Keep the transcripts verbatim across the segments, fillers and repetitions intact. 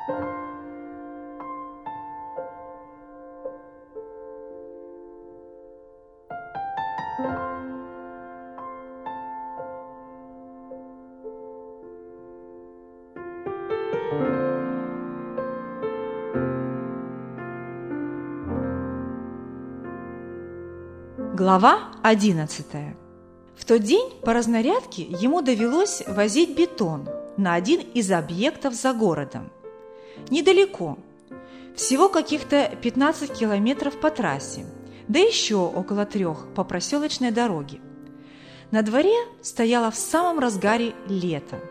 Глава одиннадцатая. В тот день по разнарядке ему довелось возить бетон на один из объектов за городом. Недалеко, всего каких-то пятнадцать километров по трассе, да еще около трех по проселочной дороге. На дворе стояло в самом разгаре лето.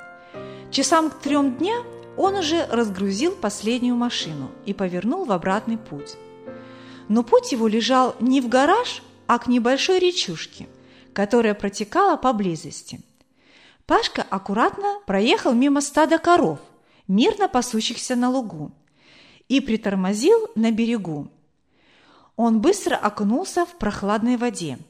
Часам к трем дня он уже разгрузил последнюю машину и повернул в обратный путь. Но путь его лежал не в гараж, а к небольшой речушке, которая протекала поблизости. Пашка аккуратно проехал мимо стада коров, мирно пасущихся на лугу, и притормозил на берегу. Он быстро окунулся в прохладной воде.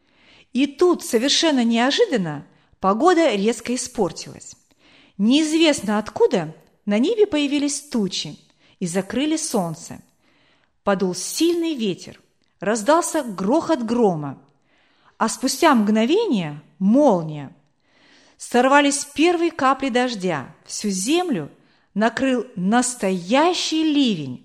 И тут, совершенно неожиданно, погода резко испортилась. Неизвестно откуда на небе появились тучи и закрыли солнце. Подул сильный ветер. Раздался грохот грома, а спустя мгновение молния. Сорвались первые капли дождя, всю землю накрыл настоящий ливень.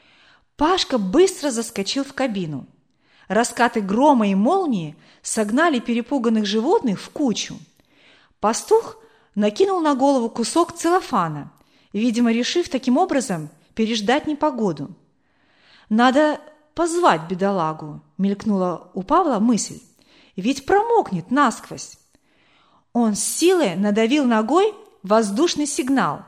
Пашка быстро заскочил в кабину. Раскаты грома и молнии согнали перепуганных животных в кучу. Пастух накинул на голову кусок целлофана, видимо, решив таким образом переждать непогоду. «Надо позвать бедолагу», — мелькнула у Павла мысль, «ведь промокнет насквозь». Он с силой надавил ногой воздушный сигнал.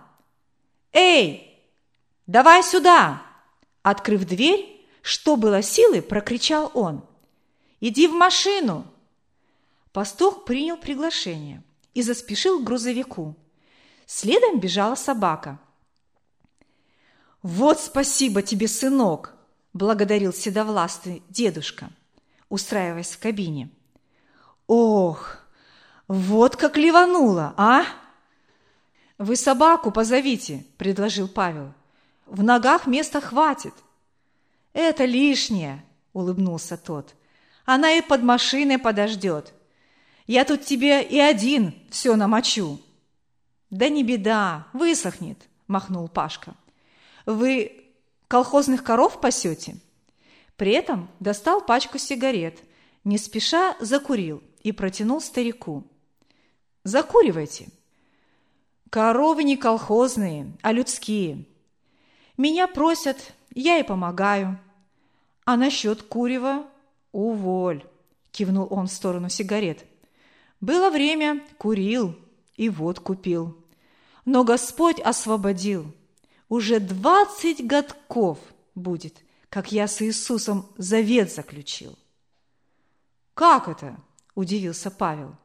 «Эй, давай сюда!» Открыв дверь, что было силы, прокричал он. «Иди в машину!» Пастух принял приглашение и заспешил к грузовику. Следом бежала собака. «Вот спасибо тебе, сынок!» благодарил седовластый дедушка, устраиваясь в кабине. «Ох, вот как ливануло, а!» «Вы собаку позовите», – предложил Павел. «В ногах места хватит». «Это лишнее», – улыбнулся тот. «Она и под машиной подождет. Я тут тебе и один все намочу». «Да не беда, высохнет», – махнул Пашка. «Вы колхозных коров пасете?» При этом достал пачку сигарет, не спеша закурил и протянул старику. «Закуривайте». «Коровы не колхозные, а людские. Меня просят, я и помогаю. А насчет курева уволь», – кивнул он в сторону сигарет. «Было время, курил и водку пил. Но Господь освободил. Уже двадцать годков будет, как я с Иисусом завет заключил». «Как это?» – удивился Павел.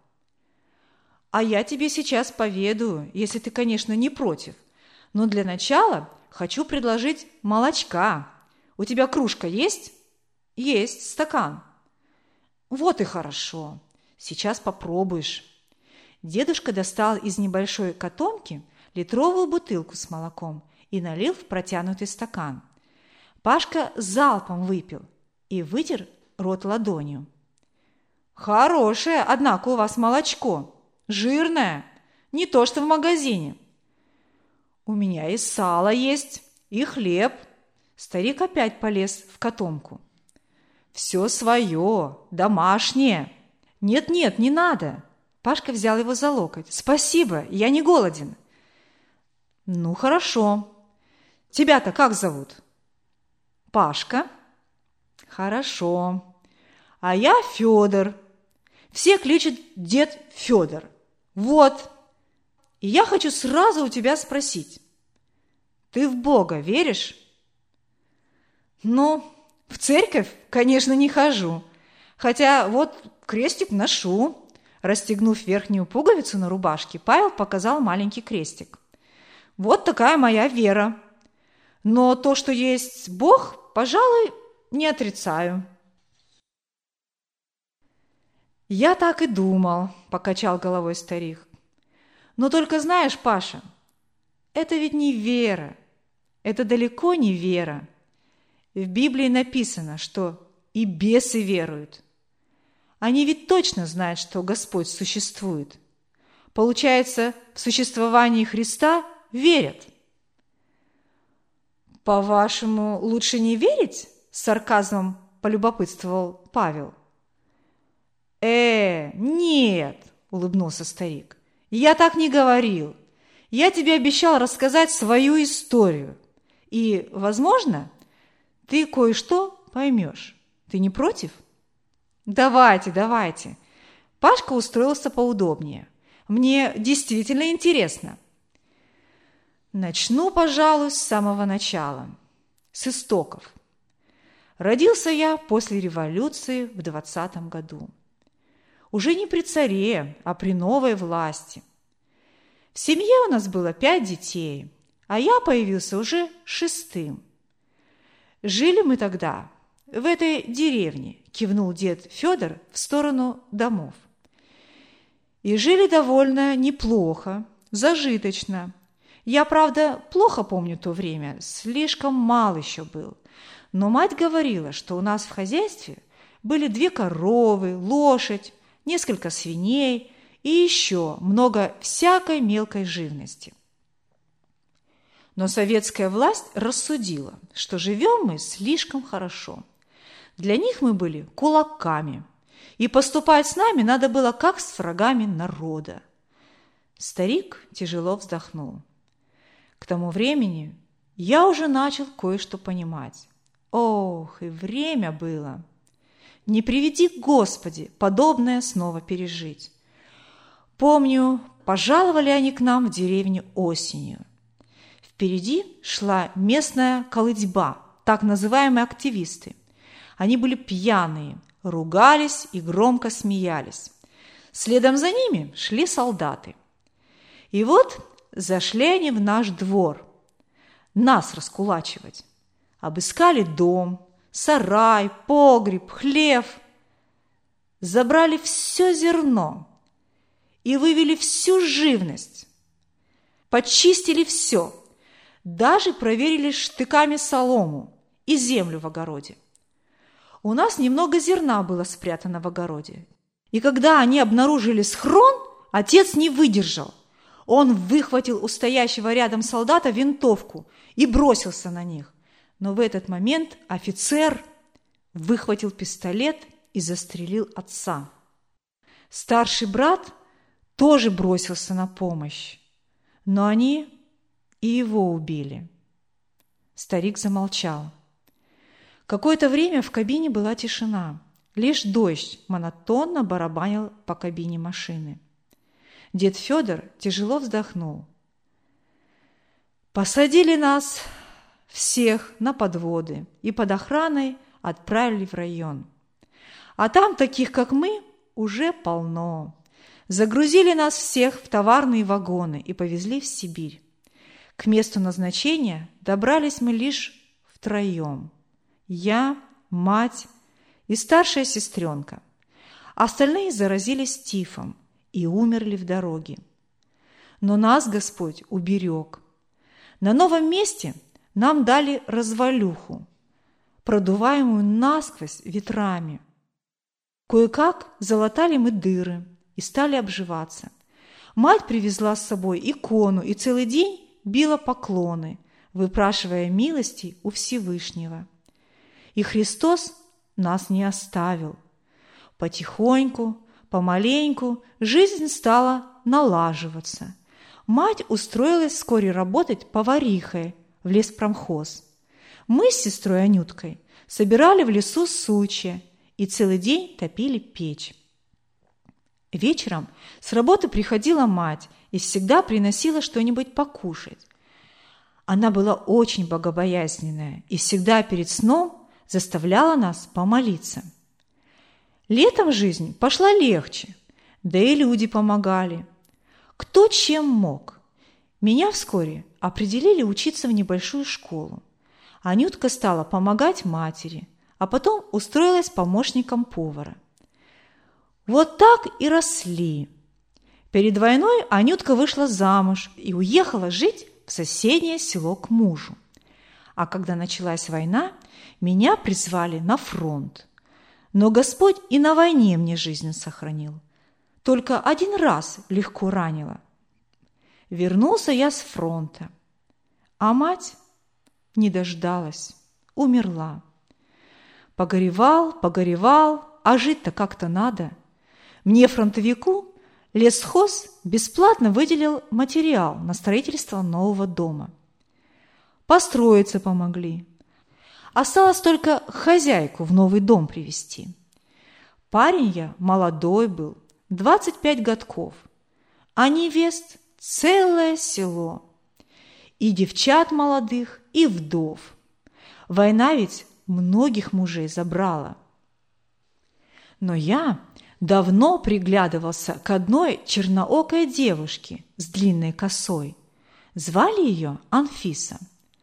«А я тебе сейчас поведаю, если ты, конечно, не против. Но для начала хочу предложить молочка. У тебя кружка есть?» «Есть, стакан». «Вот и хорошо. Сейчас попробуешь». Дедушка достал из небольшой котомки литровую бутылку с молоком и налил в протянутый стакан. Пашка залпом выпил и вытер рот ладонью. «Хорошее, однако, у вас молочко. Жирное, не то что в магазине». «У меня и сало есть, и хлеб». Старик опять полез в котомку. «Все свое, домашнее». «Нет-нет, не надо». Пашка взял его за локоть. «Спасибо, я не голоден». «Ну, хорошо. Тебя-то как зовут?» «Пашка». «Хорошо. А я Федор. Все кличут дед Федор. Вот. И я хочу сразу у тебя спросить. Ты в Бога веришь?» «Ну, в церковь, конечно, не хожу. Хотя вот крестик ношу». Расстегнув верхнюю пуговицу на рубашке, Павел показал маленький крестик. «Вот такая моя вера. Но то, что есть Бог, пожалуй, не отрицаю». «Я так и думал», – покачал головой старик. «Но только знаешь, Паша, это ведь не вера, это далеко не вера. В Библии написано, что и бесы веруют. Они ведь точно знают, что Господь существует. Получается, в существование Христа верят. «По-вашему, лучше не верить?» – с сарказмом полюбопытствовал Павел. «Э, нет!» – улыбнулся старик. «Я так не говорил. Я тебе обещал рассказать свою историю. И, возможно, ты кое-что поймешь. Ты не против?» «Давайте, давайте». Пашка устроился поудобнее. «Мне действительно интересно». Начну, пожалуй, с самого начала, с истоков. Родился я после революции в двадцатом году. Уже не при царе, а при новой власти. В семье у нас было пять детей, а я появился уже шестым. Жили мы тогда в этой деревне, кивнул дед Федор в сторону домов. И жили довольно неплохо, зажиточно. Я, правда, плохо помню то время, слишком мал еще был. Но мать говорила, что у нас в хозяйстве были две коровы, лошадь, несколько свиней и еще много всякой мелкой живности. Но советская власть рассудила, что живем мы слишком хорошо. Для них мы были кулаками, и поступать с нами надо было как с врагами народа. Старик тяжело вздохнул. К тому времени я уже начал кое-что понимать. Ох, и время было! Не приведи, Господи, подобное снова пережить. Помню, пожаловали они к нам в деревню осенью. Впереди шла местная колыдьба, так называемые активисты. Они были пьяные, ругались и громко смеялись. Следом за ними шли солдаты. И вот зашли они в наш двор, нас раскулачивать. Обыскали дом, сарай, погреб, хлев. Забрали все зерно и вывели всю живность. Почистили все, даже проверили штыками солому и землю в огороде. У нас немного зерна было спрятано в огороде. И когда они обнаружили схрон, отец не выдержал. Он выхватил у стоящего рядом солдата винтовку и бросился на них. Но в этот момент офицер выхватил пистолет и застрелил отца. Старший брат тоже бросился на помощь, но они и его убили. Старик замолчал. Какое-то время в кабине была тишина. Лишь дождь монотонно барабанил по кабине машины. Дед Федор тяжело вздохнул. Посадили нас всех на подводы и под охраной отправили в район. А там таких, как мы, уже полно. Загрузили нас всех в товарные вагоны и повезли в Сибирь. К месту назначения добрались мы лишь втроем. Я, мать и старшая сестренка. Остальные заразились тифом и умерли в дороге. Но нас Господь уберег. На новом месте нам дали развалюху, продуваемую насквозь ветрами. Кое-как залатали мы дыры и стали обживаться. Мать привезла с собой икону и целый день била поклоны, выпрашивая милости у Всевышнего. И Христос нас не оставил. Потихоньку, помаленьку жизнь стала налаживаться. Мать устроилась вскоре работать поварихой в леспромхоз. Мы с сестрой Анюткой собирали в лесу сучья и целый день топили печь. Вечером с работы приходила мать и всегда приносила что-нибудь покушать. Она была очень богобоязненная и всегда перед сном заставляла нас помолиться. Летом жизнь пошла легче, да и люди помогали. Кто чем мог. Меня вскоре определили учиться в небольшую школу. Анютка стала помогать матери, а потом устроилась помощником повара. Вот так и росли. Перед войной Анютка вышла замуж и уехала жить в соседнее село к мужу. А когда началась война, меня призвали на фронт. Но Господь и на войне мне жизнь сохранил. Только один раз легко ранило. Вернулся я с фронта, а мать не дождалась, умерла. Погоревал, погоревал, а жить-то как-то надо. Мне, фронтовику, лесхоз бесплатно выделил материал на строительство нового дома. Построиться помогли. Осталось только хозяйку в новый дом привезти. Парень я молодой был, двадцать пять годков, а невест целое село. И девчат молодых, и вдов. Война ведь многих мужей забрала. Но я давно приглядывался к одной черноокой девушке с длинной косой. Звали ее Анфиса.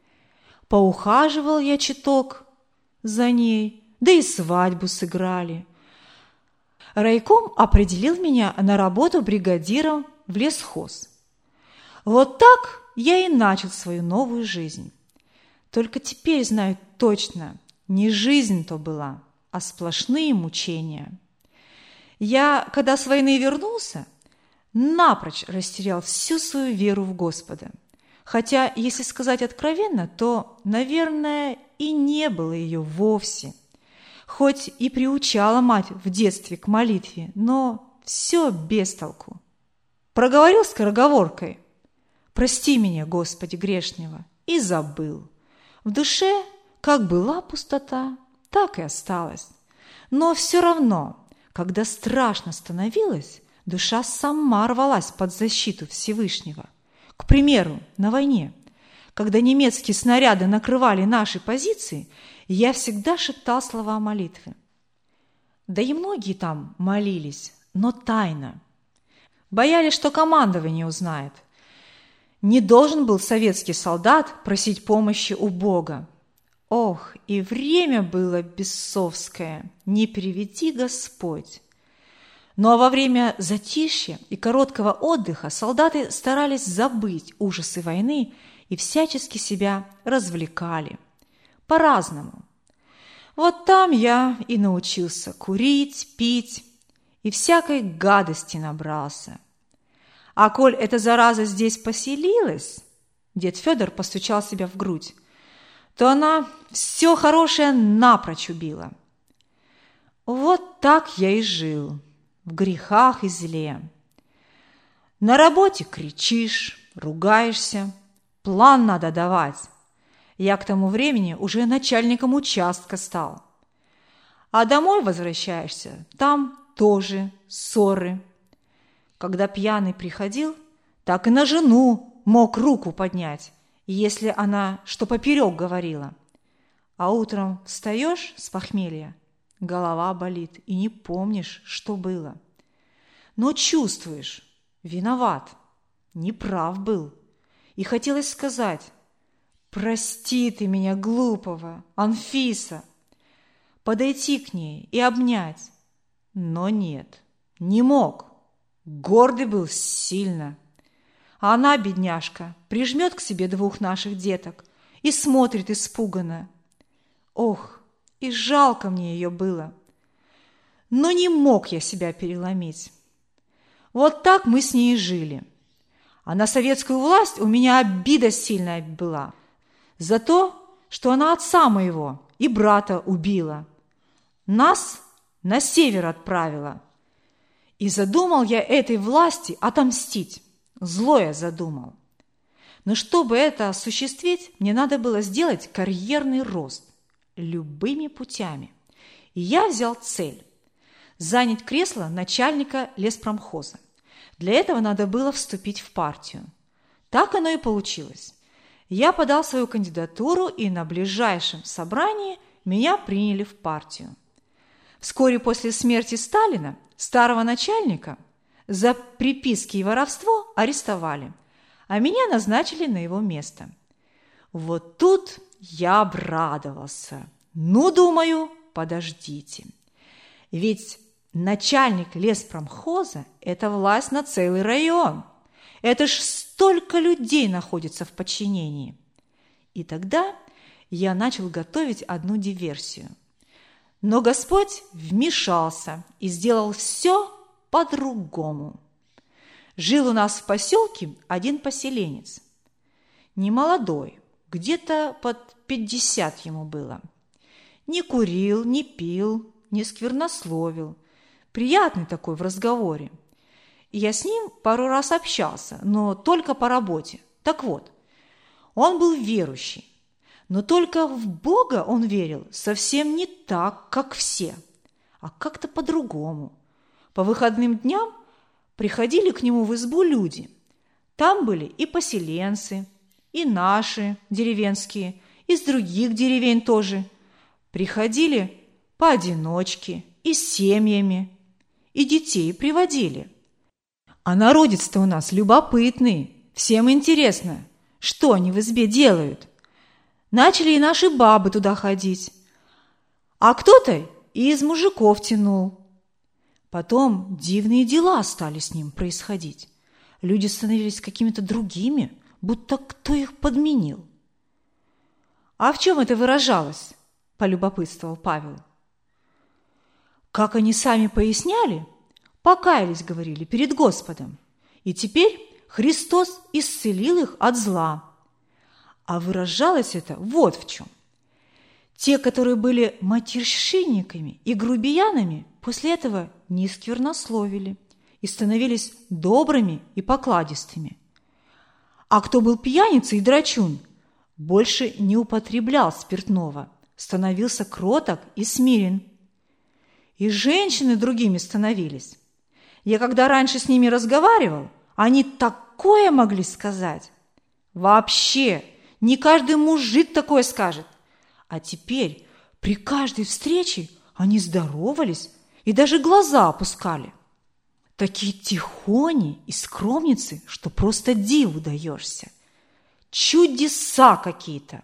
Поухаживал я чуток за ней, да и свадьбу сыграли. Райком определил меня на работу бригадиром в лесхоз. Вот так я и начал свою новую жизнь. Только теперь знаю точно, не жизнь то была, а сплошные мучения. Я, когда с войны вернулся, напрочь растерял всю свою веру в Господа. Хотя, если сказать откровенно, то, наверное, и не было ее вовсе. Хоть и приучала мать в детстве к молитве, но все без толку. Проговорил скороговоркой: «Прости меня, Господи, грешного», и забыл. В душе как была пустота, так и осталась. Но все равно, когда страшно становилось, душа сама рвалась под защиту Всевышнего. К примеру, на войне, когда немецкие снаряды накрывали наши позиции, я всегда шептал слова молитвы. Да и многие там молились, но тайно. Боялись, что командование узнает. Не должен был советский солдат просить помощи у Бога. Ох, и время было бесовское, не приведи Господь. Ну а во время затишья и короткого отдыха солдаты старались забыть ужасы войны и всячески себя развлекали. По-разному. Вот там я и научился курить, пить и всякой гадости набрался. А коль эта зараза здесь поселилась, дед Федор постучал себя в грудь, то она все хорошее напрочь убила. Вот так я и жил, в грехах и зле. На работе кричишь, ругаешься, план надо давать. Я к тому времени уже начальником участка стал. А домой возвращаешься, там тоже ссоры. Когда пьяный приходил, так и на жену мог руку поднять, если она что поперек говорила. А утром встаешь с похмелья, голова болит, и не помнишь, что было. Но чувствуешь, виноват, неправ был. И хотелось сказать: «Прости ты меня, глупого, Анфиса!» Подойти к ней и обнять. Но нет, не мог. Гордый был сильно. А она, бедняжка, прижмет к себе двух наших деток и смотрит испуганно. Ох, и жалко мне ее было. Но не мог я себя переломить. Вот так мы с ней и жили. А на советскую власть у меня обида сильная была за то, что она отца моего и брата убила. Нас на север отправила. И задумал я этой власти отомстить. Злое задумал. Но чтобы это осуществить, мне надо было сделать карьерный рост любыми путями. И я взял цель – занять кресло начальника леспромхоза. Для этого надо было вступить в партию. Так оно и получилось. Я подал свою кандидатуру, и на ближайшем собрании меня приняли в партию. Вскоре после смерти Сталина старого начальника за приписки и воровство арестовали, а меня назначили на его место. Вот тут я обрадовался. Ну, думаю, подождите. Ведь начальник леспромхоза – это власть на целый район. Это ж столько людей находится в подчинении. И тогда я начал готовить одну диверсию. Но Господь вмешался и сделал все по-другому. Жил у нас в поселке один поселенец. Немолодой, где-то под пятьдесят ему было. Не курил, не пил, не сквернословил. Приятный такой в разговоре. И я с ним пару раз общался, но только по работе. Так вот, он был верующий. Но только в Бога он верил совсем не так, как все, а как-то по-другому. По выходным дням приходили к нему в избу люди. Там были и поселенцы, и наши деревенские, из других деревень тоже. Приходили поодиночке и с семьями, и детей приводили. А народец-то у нас любопытный, всем интересно, что они в избе делают. Начали и наши бабы туда ходить, а кто-то и из мужиков тянул. Потом дивные дела стали с ним происходить. Люди становились какими-то другими, будто кто их подменил. «А в чем это выражалось?» – полюбопытствовал Павел. Как они сами поясняли, покаялись, говорили, перед Господом, и теперь Христос исцелил их от зла. А выражалось это вот в чем. Те, которые были матерщинниками и грубиянами, после этого не сквернословили и становились добрыми и покладистыми. А кто был пьяницей и драчун, больше не употреблял спиртного, становился кроток и смирен. И женщины другими становились. Я когда раньше с ними разговаривал, они такое могли сказать. Вообще, не каждый мужик такое скажет. А теперь при каждой встрече они здоровались и даже глаза опускали. Такие тихони и скромницы, что просто диву даешься. Чудеса какие-то.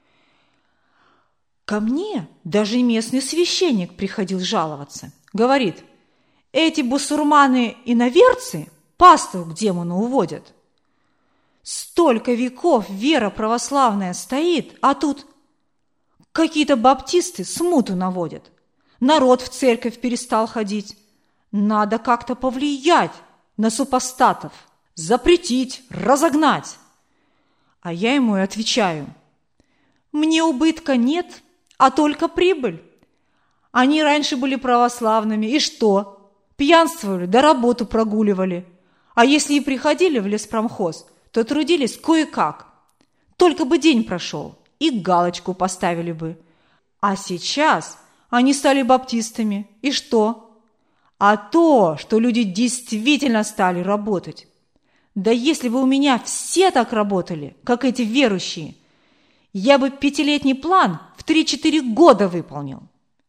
Ко мне даже местный священник приходил жаловаться. Говорит, эти бусурманы-иноверцы паству к демону уводят. Столько веков вера православная стоит, а тут какие-то баптисты смуту наводят. Народ в церковь перестал ходить. Надо как-то повлиять на супостатов, запретить, разогнать. А я ему и отвечаю, мне убытка нет, а только прибыль. Они раньше были православными, и что? Пьянствовали, да работу прогуливали. А если и приходили в леспромхоз, то трудились кое-как. Только бы день прошел, и галочку поставили бы. А сейчас они стали баптистами. И что? А то, что люди действительно стали работать. Да если бы у меня все так работали, как эти верующие, я бы пятилетний план в три-четыре года выполнил.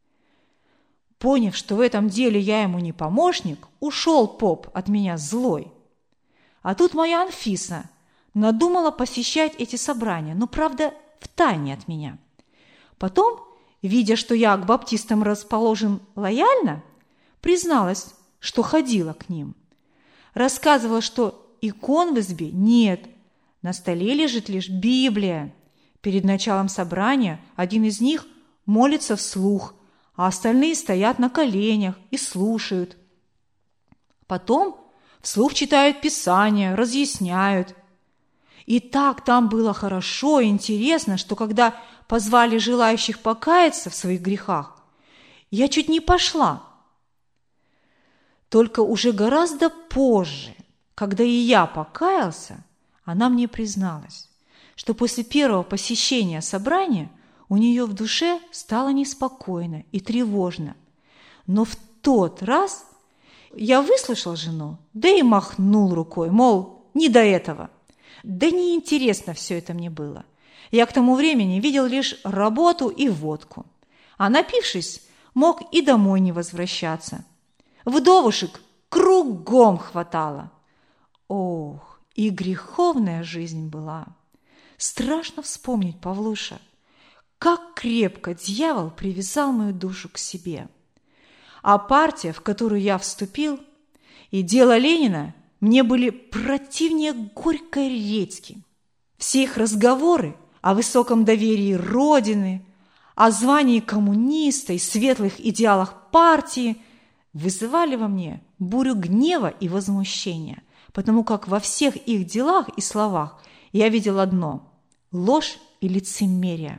Поняв, что в этом деле я ему не помощник, ушел поп от меня злой. А тут моя Анфиса надумала посещать эти собрания, но, правда, втайне от меня. Потом, видя, что я к баптистам расположен лояльно, призналась, что ходила к ним. Рассказывала, что икон в избе нет, на столе лежит лишь Библия. Перед началом собрания один из них молится вслух, а остальные стоят на коленях и слушают. Потом вслух читают Писание, разъясняют. И так там было хорошо и интересно, что когда позвали желающих покаяться в своих грехах, я чуть не пошла. Только уже гораздо позже, когда и я покаялся, она мне призналась, что после первого посещения собрания у нее в душе стало неспокойно и тревожно. Но в тот раз я выслушал жену, да и махнул рукой, мол, не до этого. Да неинтересно все это мне было. Я к тому времени видел лишь работу и водку. А напившись, мог и домой не возвращаться. Вдовушек кругом хватало. Ох, и греховная жизнь была. Страшно вспомнить, Павлуша, как крепко дьявол привязал мою душу к себе. А партия, в которую я вступил, и дело Ленина мне были противнее горькой редьки. Все их разговоры о высоком доверии Родины, о звании коммуниста и светлых идеалах партии вызывали во мне бурю гнева и возмущения, потому как во всех их делах и словах я видел одно – ложь и лицемерие.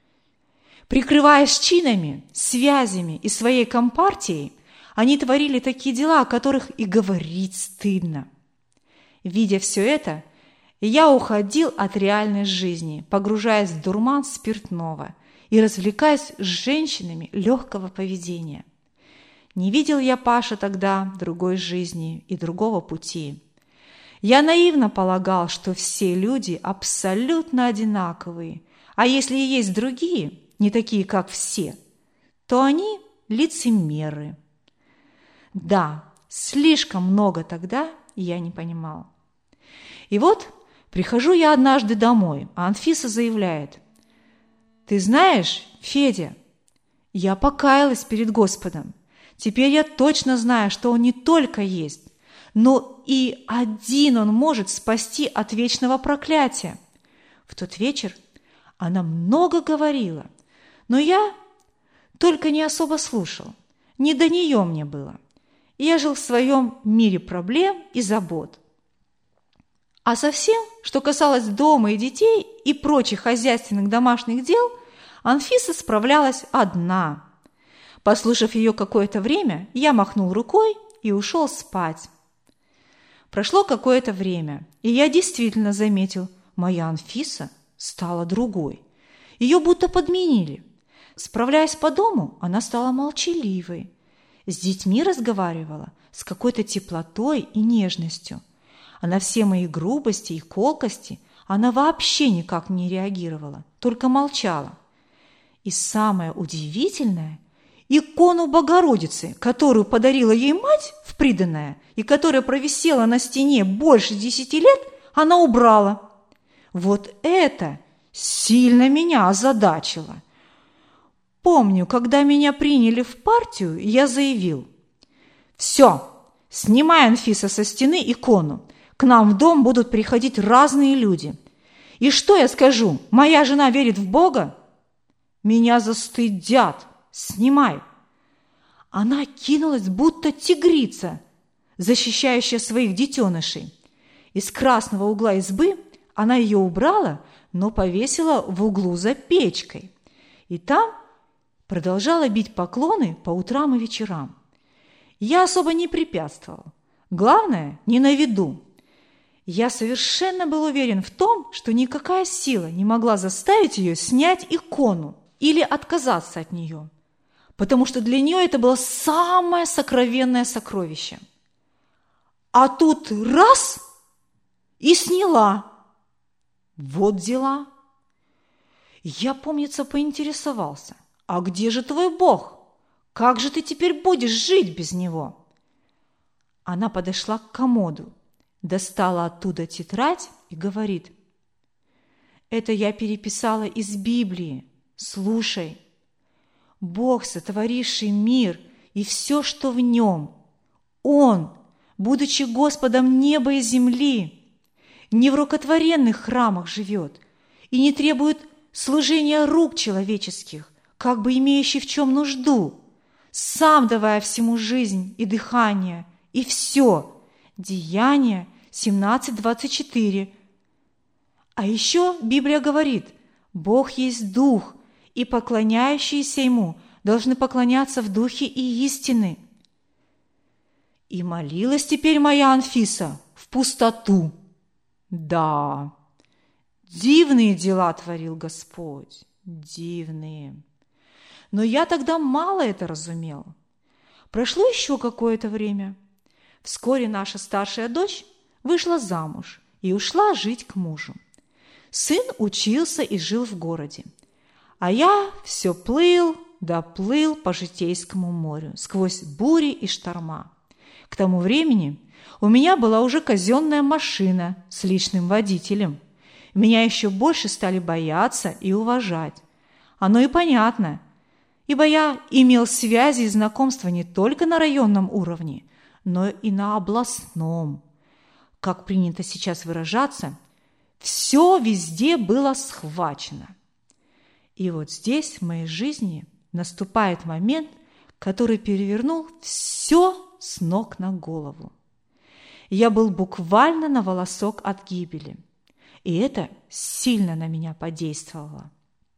Прикрываясь чинами, связями и своей компартией, они творили такие дела, о которых и говорить стыдно. Видя все это, я уходил от реальной жизни, погружаясь в дурман спиртного и развлекаясь с женщинами легкого поведения. Не видел я, Паша, тогда другой жизни и другого пути. Я наивно полагал, что все люди абсолютно одинаковые, а если и есть другие, не такие, как все, то они лицемеры. Да, слишком много тогда я не понимал. И вот прихожу я однажды домой, а Анфиса заявляет: «Ты знаешь, Федя, я покаялась перед Господом. Теперь я точно знаю, что Он не только есть, но и один Он может спасти от вечного проклятия». В тот вечер она много говорила, но я только не особо слушал. Не до нее мне было. Я жил в своем мире проблем и забот. А со всем, что касалось дома и детей и прочих хозяйственных домашних дел, Анфиса справлялась одна. Послушав ее какое-то время, я махнул рукой и ушел спать. Прошло какое-то время, и я действительно заметил, моя Анфиса стала другой. Ее будто подменили. Справляясь по дому, она стала молчаливой. С детьми разговаривала с какой-то теплотой и нежностью. А на все мои грубости и колкости она вообще никак не реагировала, только молчала. И самое удивительное, икону Богородицы, которую подарила ей мать в приданое и которая провисела на стене больше десяти лет, она убрала. Вот это сильно меня озадачило. Помню, когда меня приняли в партию, я заявил: «Все, снимай, Анфиса, со стены икону. К нам в дом будут приходить разные люди. И что я скажу? Моя жена верит в Бога? Меня застыдят. Снимай». Она кинулась, будто тигрица, защищающая своих детенышей. Из красного угла избы она ее убрала, но повесила в углу за печкой. И там продолжала бить поклоны по утрам и вечерам. Я особо не препятствовал. Главное, не на виду. Я совершенно был уверен в том, что никакая сила не могла заставить ее снять икону или отказаться от нее, потому что для нее это было самое сокровенное сокровище. А тут раз и сняла. Вот дела. Я, помнится, поинтересовался: «А где же твой Бог? Как же ты теперь будешь жить без него?» Она подошла к комоду, достала оттуда тетрадь и говорит: «Это я переписала из Библии. Слушай. Бог, сотворивший мир и все, что в нем, Он, будучи Господом неба и земли, не в рукотворенных храмах живет и не требует служения рук человеческих, как бы имеющий в чем нужду, сам давая всему жизнь и дыхание, и все». Деяния семнадцать двадцать четыре. А еще Библия говорит: Бог есть Дух, и поклоняющиеся Ему должны поклоняться в Духе и истины. И молилась теперь моя Анфиса в пустоту. Да, дивные дела творил Господь, дивные. Но я тогда мало это разумел. Прошло еще какое-то время. Вскоре наша старшая дочь вышла замуж и ушла жить к мужу. Сын учился и жил в городе, а я все плыл да плыл по Житейскому морю сквозь бури и шторма. К тому времени у меня была уже казенная машина с личным водителем. Меня еще больше стали бояться и уважать. Оно и понятно, ибо я имел связи и знакомства не только на районном уровне, но и на областном. Как принято сейчас выражаться, Все везде было схвачено. И вот здесь в моей жизни наступает момент, который перевернул все с ног на голову. Я был буквально на волосок от гибели, и это сильно на меня подействовало.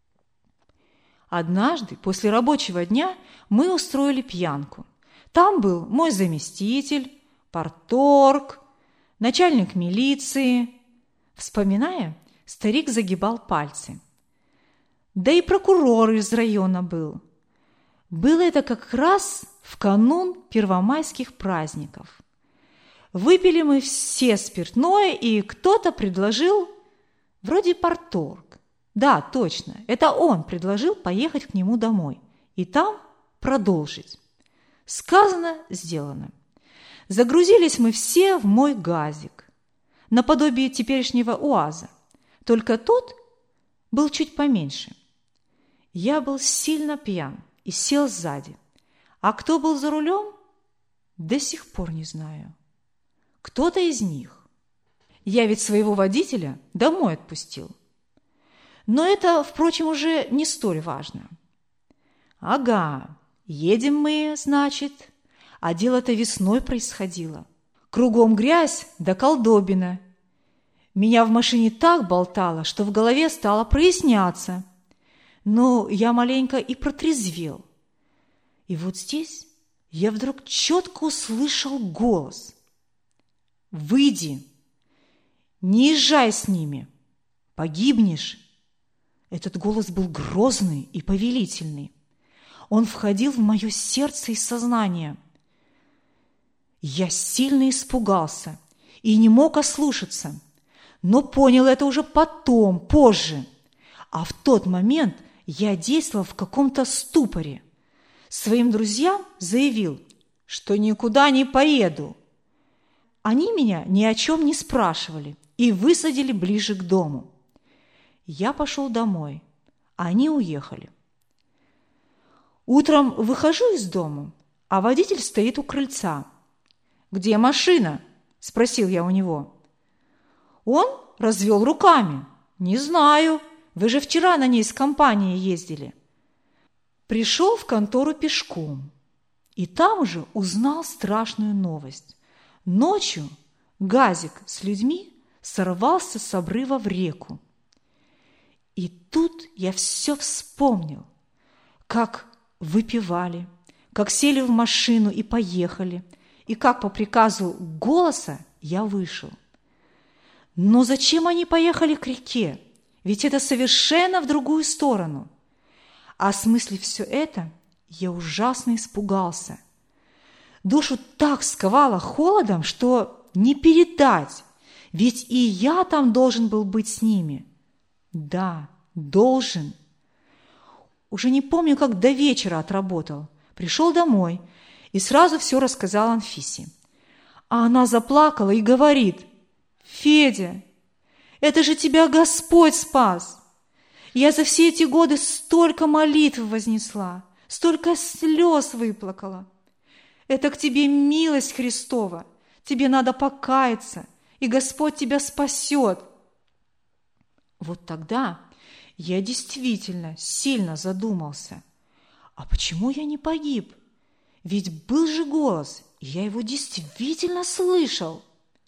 Однажды после рабочего дня мы устроили пьянку. Там был мой заместитель, парторг, начальник милиции. Вспоминая, старик загибал пальцы. Да и прокурор из района был. Было это как раз в канун первомайских праздников. Выпили мы все спиртное, и кто-то предложил, вроде парторг. Да, точно, это он предложил поехать к нему домой и там продолжить. Сказано, сделано. Загрузились мы все в мой газик, наподобие теперешнего УАЗа, только тот был чуть поменьше. Я был сильно пьян и сел сзади. А кто был за рулем, до сих пор не знаю. Кто-то из них. Я ведь своего водителя домой отпустил. Но это, впрочем, уже не столь важно. Ага, едем мы, значит, а дело-то весной происходило. Кругом грязь да колдобина. Меня в машине так болтало, что в голове стало проясняться. Но я маленько и протрезвел. И вот здесь я вдруг четко услышал голос. «Выйди! Не езжай с ними! Погибнешь!» Этот голос был грозный и повелительный. Он входил в мое сердце и сознание. Я сильно испугался и не мог ослушаться, но понял это уже потом, позже. А в тот момент я действовал в каком-то ступоре. Своим друзьям заявил, что никуда не поеду. Они меня ни о чем не спрашивали и высадили ближе к дому. Я пошел домой, а они уехали. Утром выхожу из дома, а водитель стоит у крыльца. «Где машина?» – спросил я у него. Он развел руками. «Не знаю, вы же вчера на ней с компанией ездили». Пришел в контору пешком и там же узнал страшную новость. Ночью газик с людьми сорвался с обрыва в реку. И тут я все вспомнил, как выпивали, как сели в машину и поехали, и как по приказу голоса я вышел. Но зачем они поехали к реке? Ведь это совершенно в другую сторону. Осмыслив все это, я ужасно испугался. Душу так сковало холодом, что не передать, ведь и я там должен был быть с ними. Да, должен. Уже не помню, как до вечера отработал. Пришел домой и сразу все рассказал Анфисе. А она заплакала и говорит: «Федя, это же тебя Господь спас! Я за все эти годы столько молитв вознесла, столько слез выплакала. Это к тебе милость Христова, тебе надо покаяться, и Господь тебя спасет». Вот тогда я действительно сильно задумался. А почему я не погиб? Ведь был же голос, и я его действительно слышал.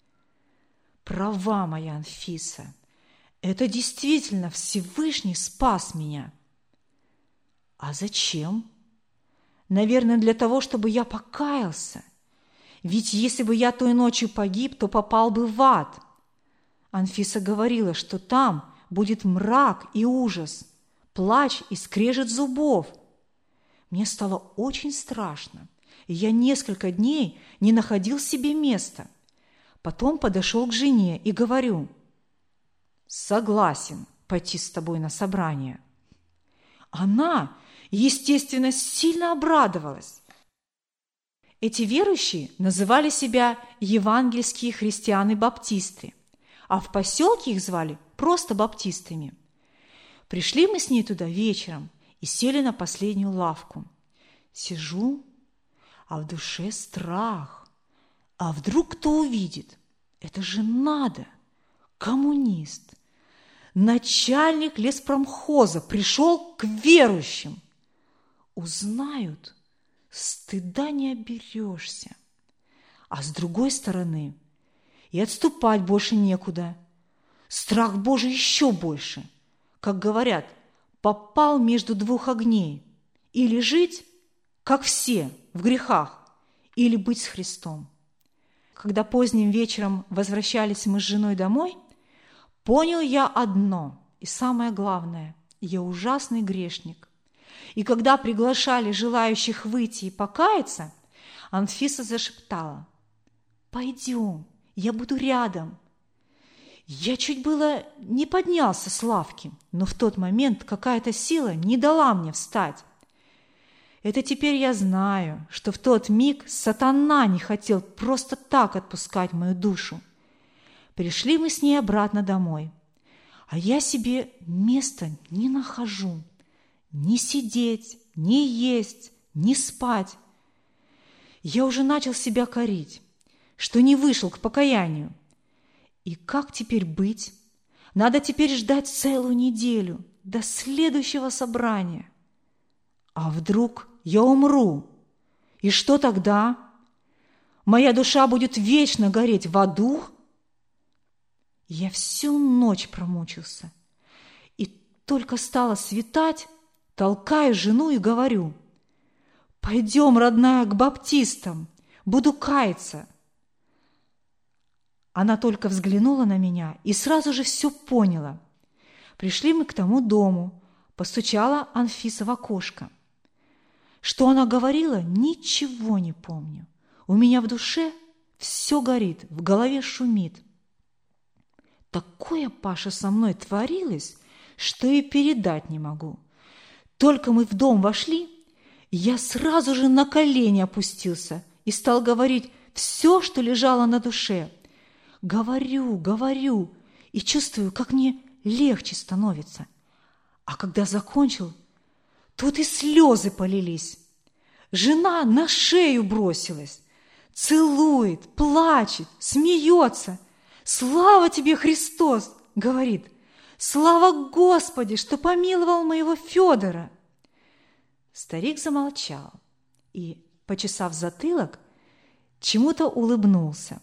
Права моя Анфиса, это действительно Всевышний спас меня. А зачем? Наверное, для того, чтобы я покаялся. Ведь если бы я той ночью погиб, то попал бы в ад. Анфиса говорила, что там будет мрак и ужас, плач и скрежет зубов. Мне стало очень страшно, и я несколько дней не находил себе места. Потом подошел к жене и говорю: «Согласен пойти с тобой на собрание». Она, естественно, сильно обрадовалась. Эти верующие называли себя евангельские христианы-баптисты, а в поселке их звали просто баптистами. Пришли мы с ней туда вечером и сели на последнюю лавку. Сижу, а в душе страх. А вдруг кто увидит? Это же надо! Коммунист, начальник леспромхоза пришел к верующим. Узнают, стыда не оберешься. А с другой стороны, и отступать больше некуда. Страх Божий еще больше. Как говорят, попал между двух огней. Или жить, как все, в грехах, или быть с Христом. Когда поздним вечером возвращались мы с женой домой, понял я одно, и самое главное, я ужасный грешник. И когда приглашали желающих выйти и покаяться, Анфиса зашептала: «Пойдем, я буду рядом». Я чуть было не поднялся с лавки, но в тот момент какая-то сила не дала мне встать. Это теперь я знаю, что в тот миг сатана не хотел просто так отпускать мою душу. Пришли мы с ней обратно домой, а я себе места не нахожу. Ни сидеть, ни есть, ни спать. Я уже начал себя корить, что не вышел к покаянию. И как теперь быть? Надо теперь ждать целую неделю до следующего собрания. А вдруг я умру? И что тогда? Моя душа будет вечно гореть в аду? Я всю ночь промучился. И только стало светать, толкаю жену и говорю: «Пойдем, родная, к баптистам, буду каяться». Она только взглянула на меня и сразу же все поняла. Пришли мы к тому дому, постучала Анфиса в окошко. Что она говорила, ничего не помню. У меня в душе все горит, в голове шумит. Такое, Паша, со мной творилось, что и передать не могу. Только мы в дом вошли, я сразу же на колени опустился и стал говорить все, что лежало на душе. Говорю, говорю и чувствую, как мне легче становится. А когда закончил, тут и слезы полились. Жена на шею бросилась, целует, плачет, смеется. «Слава тебе, Христос!» — говорит. «Слава Господи, что помиловал моего Федора!» Старик замолчал и, почесав затылок, чему-то улыбнулся.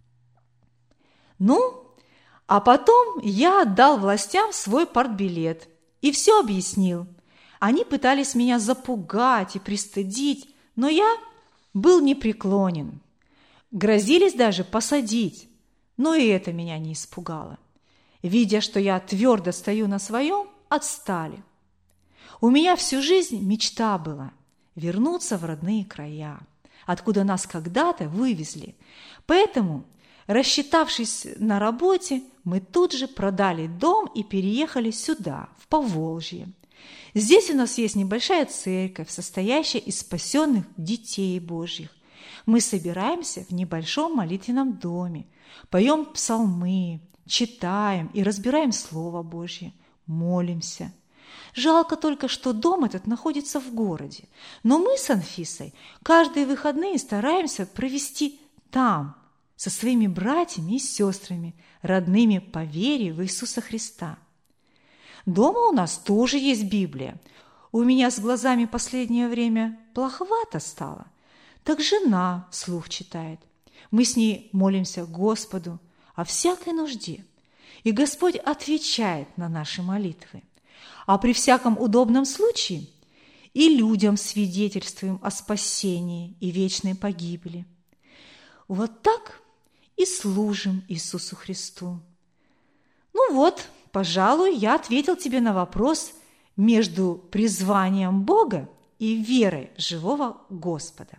Ну, а потом я отдал властям свой партбилет и все объяснил. Они пытались меня запугать и пристыдить, но я был непреклонен. Грозились даже посадить, но и это меня не испугало. Видя, что я твердо стою на своем, отстали. У меня всю жизнь мечта была вернуться в родные края, откуда нас когда-то вывезли. Поэтому, рассчитавшись на работе, мы тут же продали дом и переехали сюда, в Поволжье. Здесь у нас есть небольшая церковь, состоящая из спасенных детей Божьих. Мы собираемся в небольшом молитвенном доме, поем псалмы, читаем и разбираем Слово Божье, молимся. Жалко только, что дом этот находится в городе, но мы с Анфисой каждые выходные стараемся провести там, со своими братьями и сестрами, родными по вере в Иисуса Христа. Дома у нас тоже есть Библия. У меня с глазами последнее время плоховато стало. Так жена вслух читает. Мы с ней молимся Господу о всякой нужде, и Господь отвечает на наши молитвы. А при всяком удобном случае и людям свидетельствуем о спасении и вечной погибели. Вот так и служим Иисусу Христу. Ну вот, пожалуй, я ответил тебе на вопрос между призванием Бога и верой живого Господа.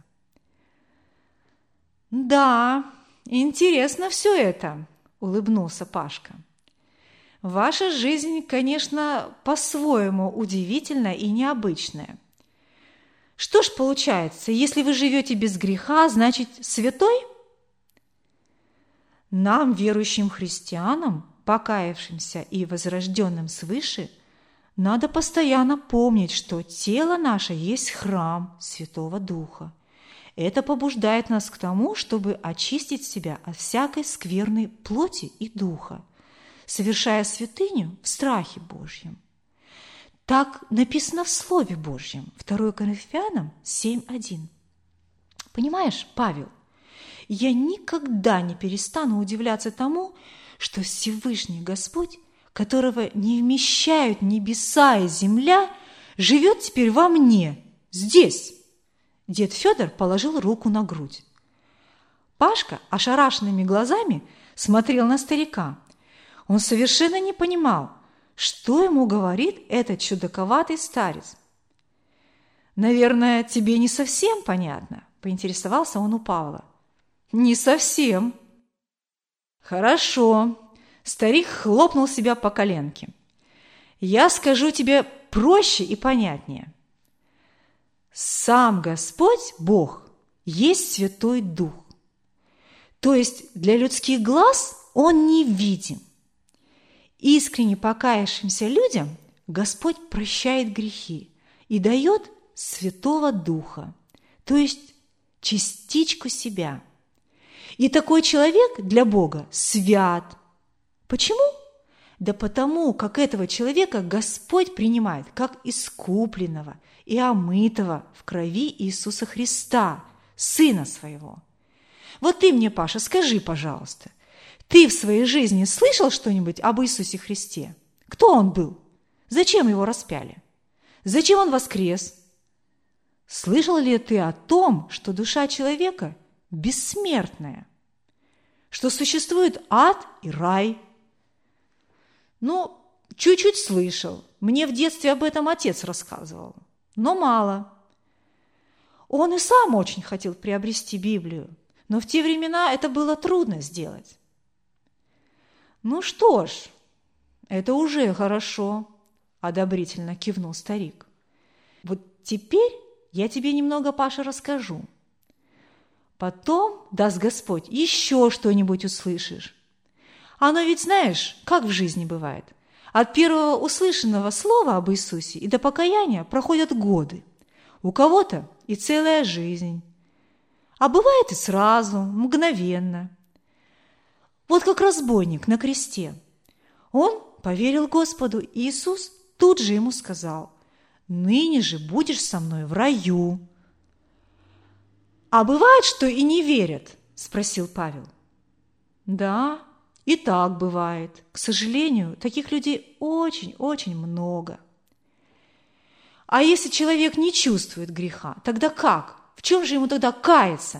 «Да, интересно все это», – улыбнулся Пашка. «Ваша жизнь, конечно, по-своему удивительная и необычная. Что ж получается, если вы живете без греха, значит, святой?» Нам, верующим христианам, покаявшимся и возрожденным свыше, надо постоянно помнить, что тело наше есть храм Святого Духа. Это побуждает нас к тому, чтобы очистить себя от всякой скверной плоти и духа. совершая святыню в страхе Божьем. Так написано в Слове Божьем, второе Коринфянам семь один. Понимаешь, Павел, я никогда не перестану удивляться тому, что Всевышний Господь, которого не вмещают небеса и земля, живет теперь во мне, здесь. Дед Федор положил руку на грудь. Пашка ошарашенными глазами смотрел на старика. Он совершенно не понимал, что ему говорит этот чудаковатый старец. «Наверное, тебе не совсем понятно?» – поинтересовался он у Павла. «Не совсем». «Хорошо». Старик хлопнул себя по коленке. «Я скажу тебе проще и понятнее. Сам Господь, Бог, есть Святой Дух. То есть для людских глаз Он невидим. Искренне покаявшимся людям Господь прощает грехи и дает Святого Духа, то есть частичку себя. И такой человек для Бога свят. Почему? Да потому, как этого человека Господь принимает как искупленного и омытого в крови Иисуса Христа, Сына Своего. Вот ты мне, Паша, скажи, пожалуйста, ты в своей жизни слышал что-нибудь об Иисусе Христе? Кто Он был? Зачем Его распяли? Зачем Он воскрес? Слышал ли ты о том, что душа человека бессмертная? Что существует ад и рай? Ну, чуть-чуть слышал. Мне в детстве об этом отец рассказывал. Но мало. Он и сам очень хотел приобрести Библию, но в те времена это было трудно сделать. Ну что ж, это уже хорошо, одобрительно кивнул старик. Вот теперь я тебе немного, Паша, расскажу. Потом, даст Господь, еще что-нибудь услышишь. Оно ведь, знаешь, как в жизни бывает. От первого услышанного слова об Иисусе и до покаяния проходят годы. У кого-то и целая жизнь. А бывает и сразу, мгновенно. Вот как разбойник на кресте. Он поверил Господу, и Иисус тут же ему сказал: «Ныне же будешь со мной в раю». «А бывает, что и не верят?» – спросил Павел. «Да, и так бывает. К сожалению, таких людей очень-очень много». «А если человек не чувствует греха, тогда как? В чем же ему тогда каяться?»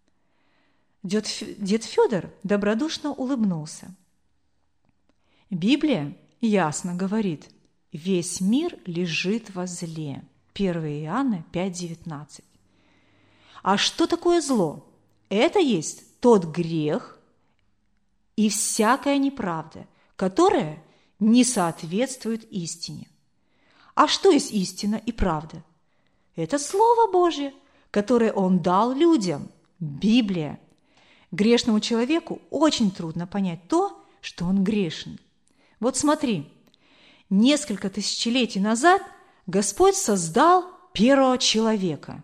Дед Федор добродушно улыбнулся. Библия ясно говорит: «Весь мир лежит во зле». первое Иоанна пять девятнадцать. А что такое зло? Это есть тот грех и всякая неправда, которая не соответствует истине. А что есть истина и правда? Это Слово Божье, которое Он дал людям, Библия. Грешному человеку очень трудно понять то, что он грешен. Вот смотри, несколько тысячелетий назад Господь создал первого человека.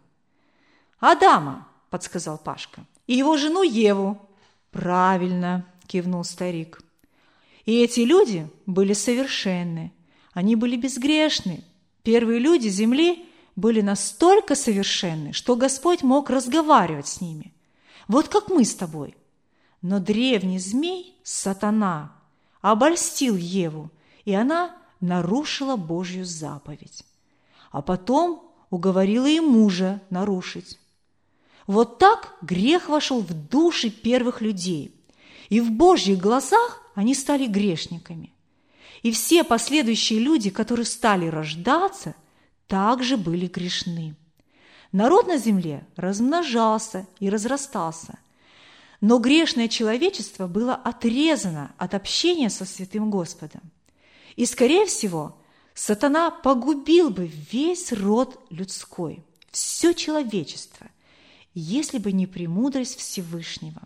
«Адама», – подсказал Пашка, – «и его жену Еву». «Правильно», – кивнул старик. «И эти люди были совершенны, они были безгрешны. Первые люди земли были настолько совершенны, что Господь мог разговаривать с ними. Вот как мы с тобой. Но древний змей, сатана, обольстил Еву, и она нарушила Божью заповедь. А потом уговорила и мужа нарушить. Вот так грех вошел в души первых людей, и в Божьих глазах они стали грешниками. И все последующие люди, которые стали рождаться, также были грешны. Народ на земле размножался и разрастался, но грешное человечество было отрезано от общения со святым Господом. И, скорее всего, сатана погубил бы весь род людской, все человечество, если бы не премудрость Всевышнего.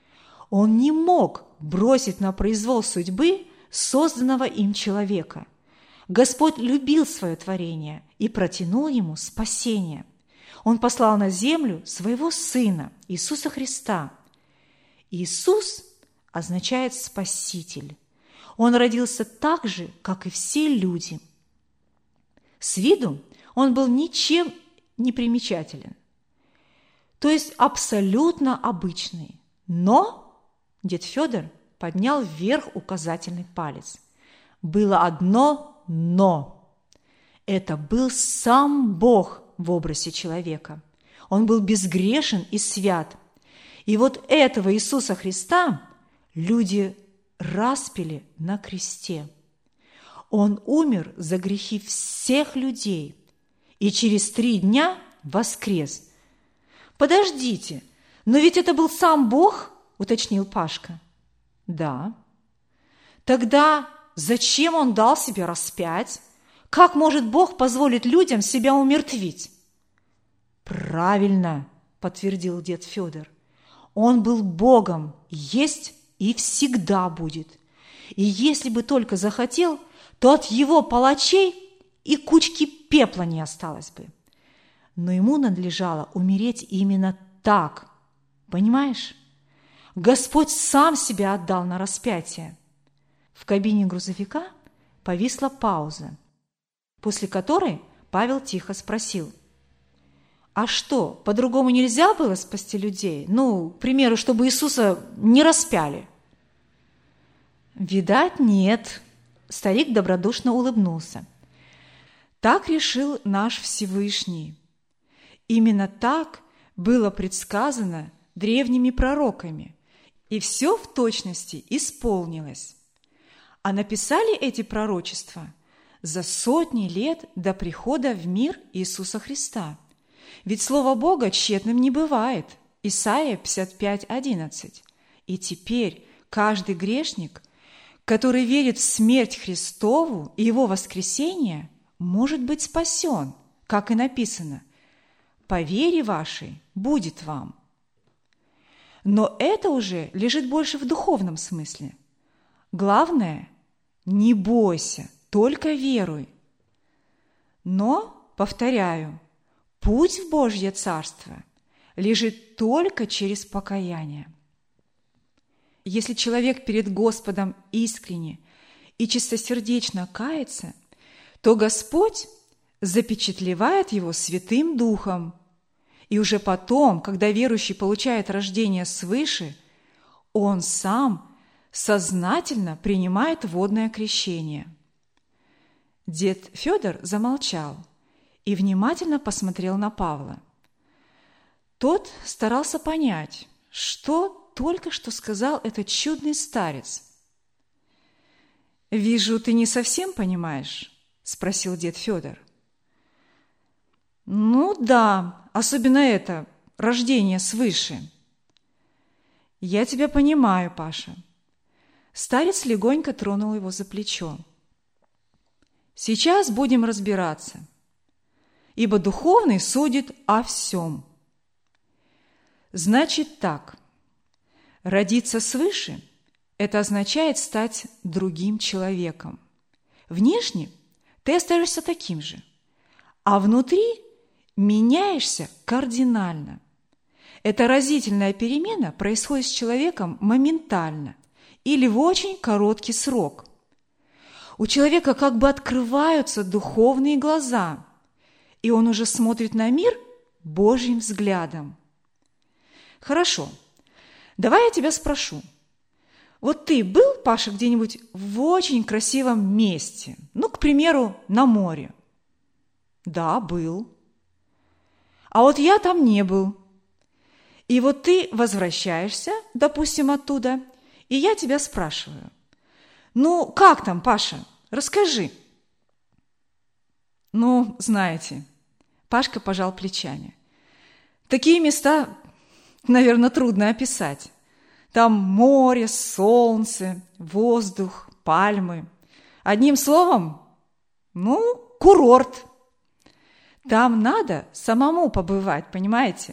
Он не мог бросить на произвол судьбы созданного им человека. Господь любил свое творение и протянул ему спасение. Он послал на землю своего Сына, Иисуса Христа. Иисус означает «спаситель». Он родился так же, как и все люди. С виду он был ничем не примечателен, то есть абсолютно обычный. Но дед Федор поднял вверх указательный палец. Было одно «но». Это был сам Бог в образе человека. Он был безгрешен и свят. И вот этого Иисуса Христа люди распяли на кресте. Он умер за грехи всех людей и через три дня воскрес. «Подождите, но ведь это был сам Бог?» – уточнил Пашка. «Да». «Тогда зачем Он дал себя распять? Как может Бог позволить людям себя умертвить?» «Правильно», – подтвердил дед Федор. «Он был Богом, есть и всегда будет. И если бы только захотел, то от его палачей и кучки пепла не осталось бы. Но ему надлежало умереть именно так. Понимаешь? Господь сам себя отдал на распятие». В кабине грузовика повисла пауза, после которой Павел тихо спросил: «А что, по-другому нельзя было спасти людей? Ну, к примеру, чтобы Иисуса не распяли?» «Видать, нет», – старик добродушно улыбнулся. «Так решил наш Всевышний. Именно так было предсказано древними пророками, и все в точности исполнилось. А написали эти пророчества за сотни лет до прихода в мир Иисуса Христа. Ведь Слово Бога тщетным не бывает». Исайя пятьдесят пять одиннадцать. И теперь каждый грешник, который верит в смерть Христову и Его воскресение, может быть спасен, как и написано: «По вере вашей будет вам». Но это уже лежит больше в духовном смысле. Главное – не бойся, только веруй. Но, повторяю, путь в Божье Царство лежит только через покаяние. Если человек перед Господом искренне и чистосердечно кается, то Господь запечатлевает его Святым Духом. И уже потом, когда верующий получает рождение свыше, он сам сознательно принимает водное крещение. Дед Федор замолчал и внимательно посмотрел на Павла. Тот старался понять, что только что сказал этот чудный старец. «Вижу, ты не совсем понимаешь?» – спросил дед Федор. «Ну да, особенно это, рождение свыше». «Я тебя понимаю, Паша». Старец легонько тронул его за плечо. «Сейчас будем разбираться, ибо духовный судит о всем. Значит так, родиться свыше – это означает стать другим человеком. Внешне ты остаешься таким же, а внутри меняешься кардинально. Эта разительная перемена происходит с человеком моментально или в очень короткий срок. У человека как бы открываются духовные глаза, и он уже смотрит на мир Божьим взглядом. Хорошо, давай я тебя спрошу. Вот ты был, Паша, где-нибудь в очень красивом месте? Ну, к примеру, на море. Да, был. А вот я там не был. И вот ты возвращаешься, допустим, оттуда, и я тебя спрашиваю. Ну, как там, Паша? Расскажи. Ну, знаете, Пашка пожал плечами. Такие места, наверное, трудно описать. Там море, солнце, воздух, пальмы. Одним словом, ну, курорт. Там надо самому побывать, понимаете?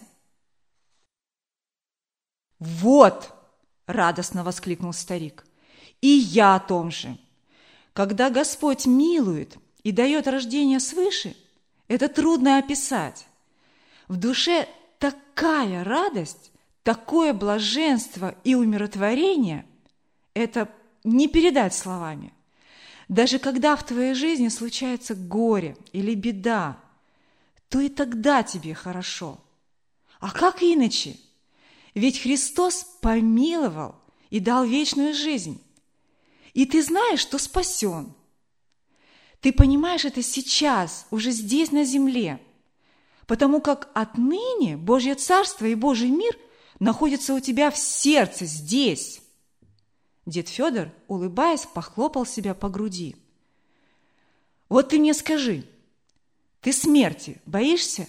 «Вот!» – радостно воскликнул старик. «И я о том же. Когда Господь милует и дает рождение свыше, это трудно описать. В душе такая радость, такое блаженство и умиротворение – это не передать словами. Даже когда в твоей жизни случается горе или беда, то и тогда тебе хорошо. А как иначе? Ведь Христос помиловал и дал вечную жизнь. И ты знаешь, что спасен. Ты понимаешь это сейчас, уже здесь на земле, потому как отныне Божье Царство и Божий мир находятся у тебя в сердце, здесь. Дед Федор, улыбаясь, похлопал себя по груди. Вот ты мне скажи, ты смерти боишься?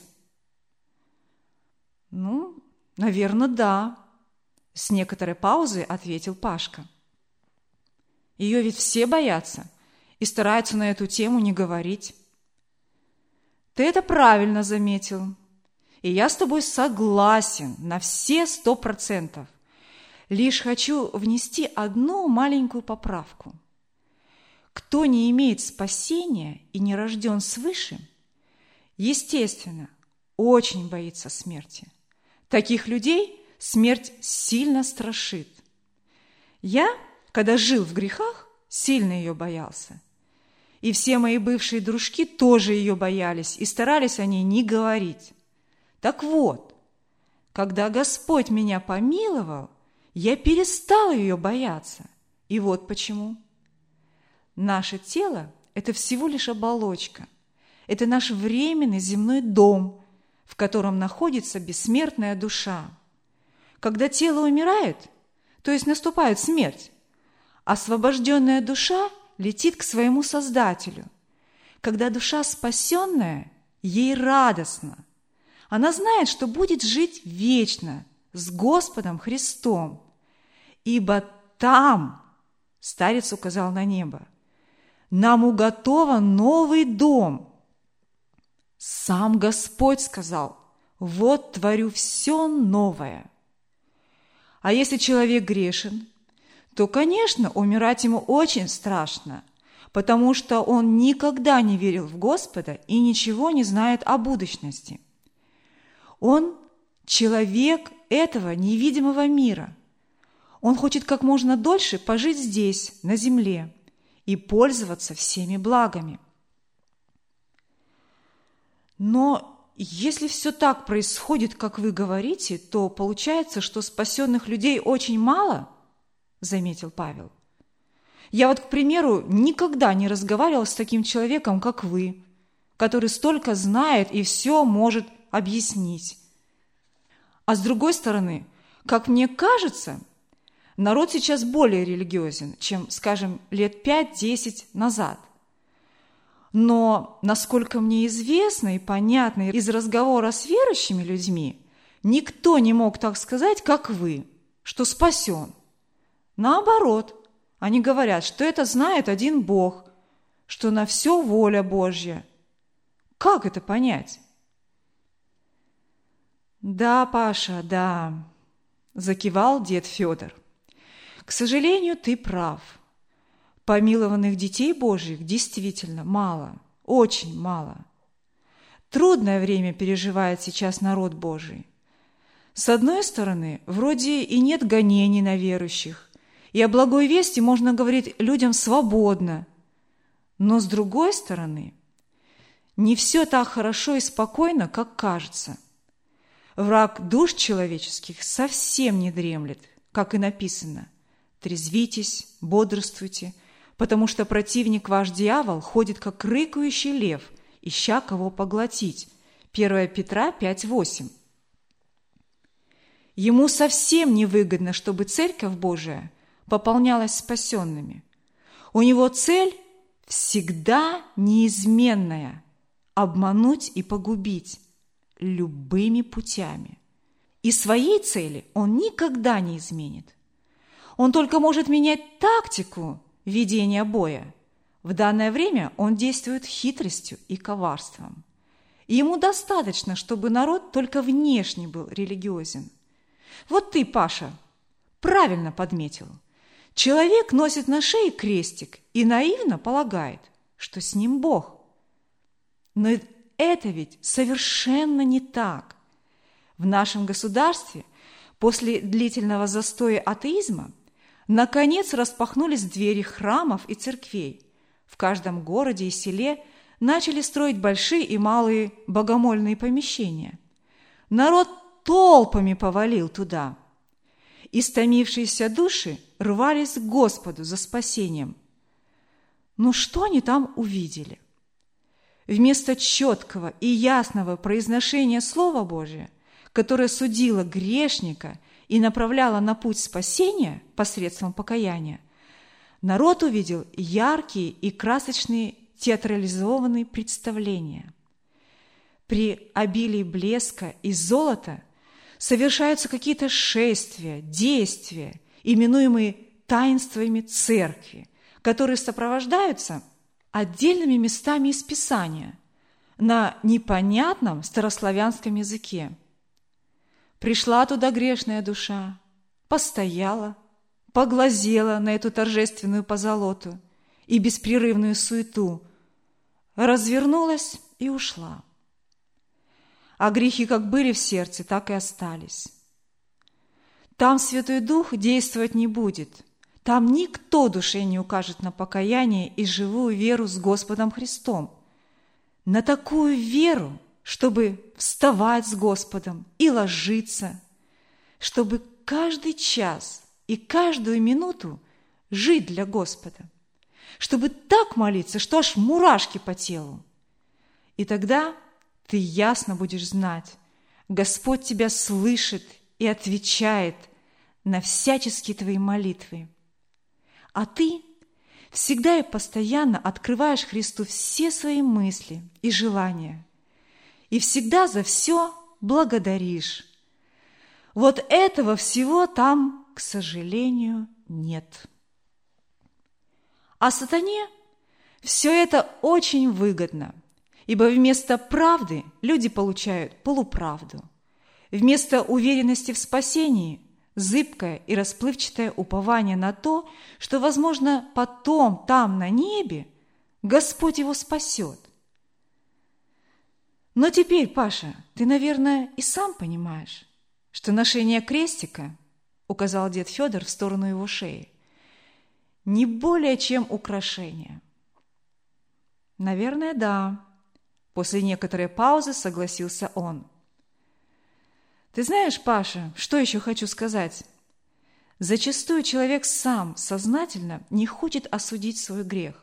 Ну, наверное, да, с некоторой паузой ответил Пашка. Ее ведь все боятся и стараются на эту тему не говорить. Ты это правильно заметил, и я с тобой согласен на все сто процентов. Лишь хочу внести одну маленькую поправку. Кто не имеет спасения и не рожден свыше, естественно, очень боится смерти. Таких людей смерть сильно страшит. Я, когда жил в грехах, сильно ее боялся. И все мои бывшие дружки тоже ее боялись и старались о ней не говорить. Так вот, когда Господь меня помиловал, я перестал ее бояться. И вот почему. Наше тело – это всего лишь оболочка. Это наш временный земной дом, в котором находится бессмертная душа. Когда тело умирает, то есть наступает смерть, освобожденная душа летит к своему Создателю. Когда душа спасенная, ей радостно. Она знает, что будет жить вечно с Господом Христом. Ибо там, старец указал на небо, нам уготован новый дом. Сам Господь сказал, вот творю все новое. А если человек грешен, то, конечно, умирать ему очень страшно, потому что он никогда не верил в Господа и ничего не знает о будущности. Он человек этого невидимого мира. Он хочет как можно дольше пожить здесь, на земле, и пользоваться всеми благами. Но если все так происходит, как вы говорите, то получается, что спасенных людей очень мало, заметил Павел. Я вот, к примеру, никогда не разговаривал с таким человеком, как вы, который столько знает и все может объяснить. А с другой стороны, как мне кажется, народ сейчас более религиозен, чем, скажем, лет пять-десять назад. Но, насколько мне известно и понятно из разговора с верующими людьми, никто не мог так сказать, как вы, что спасен. Наоборот, они говорят, что это знает один Бог, что на все воля Божья. Как это понять? Да, Паша, да, закивал дед Федор. К сожалению, ты прав. Помилованных детей Божьих действительно мало, очень мало. Трудное время переживает сейчас народ Божий. С одной стороны, вроде и нет гонений на верующих, и о благой вести можно говорить людям свободно. Но с другой стороны, не все так хорошо и спокойно, как кажется. Враг душ человеческих совсем не дремлет, как и написано. Трезвитесь, бодрствуйте, потому что противник ваш дьявол ходит, как рыкающий лев, ища кого поглотить. первое Петра пять восемь. Ему совсем невыгодно, чтобы Церковь Божия пополнялась спасенными. У него цель всегда неизменная – обмануть и погубить любыми путями. И своей цели он никогда не изменит. Он только может менять тактику ведения боя. В данное время он действует хитростью и коварством. И ему достаточно, чтобы народ только внешне был религиозен. Вот ты, Паша, правильно подметил. Человек носит на шее крестик и наивно полагает, что с ним Бог. Но это ведь совершенно не так. В нашем государстве после длительного застоя атеизма наконец распахнулись двери храмов и церквей. В каждом городе и селе начали строить большие и малые богомольные помещения. Народ толпами повалил туда. Истомившиеся души рвались к Господу за спасением. Но что они там увидели? Вместо четкого и ясного произношения Слова Божия, которое судило грешника и направляло на путь спасения посредством покаяния, народ увидел яркие и красочные театрализованные представления. При обилии блеска и золота совершаются какие-то шествия, действия, именуемые таинствами церкви, которые сопровождаются отдельными местами из Писания на непонятном старославянском языке. Пришла туда грешная душа, постояла, поглазела на эту торжественную позолоту и беспрерывную суету, развернулась и ушла. А грехи как были в сердце, так и остались. Там Святой Дух действовать не будет. Там никто душе не укажет на покаяние и живую веру с Господом Христом. На такую веру, чтобы вставать с Господом и ложиться, чтобы каждый час и каждую минуту жить для Господа, чтобы так молиться, что аж мурашки по телу. И тогда ты ясно будешь знать, Господь тебя слышит и отвечает на всяческие твои молитвы. А ты всегда и постоянно открываешь Христу все свои мысли и желания, и всегда за все благодаришь. Вот этого всего там, к сожалению, нет. А сатане все это очень выгодно, ибо вместо правды люди получают полуправду, вместо уверенности в спасении – зыбкое и расплывчатое упование на то, что, возможно, потом, там, на небе, Господь его спасет. Но теперь, Паша, ты, наверное, и сам понимаешь, что ношение крестика, указал дед Федор в сторону его шеи, не более чем украшение. Наверное, да. После некоторой паузы согласился он. Ты знаешь, Паша, что еще хочу сказать? Зачастую человек сам сознательно не хочет осудить свой грех.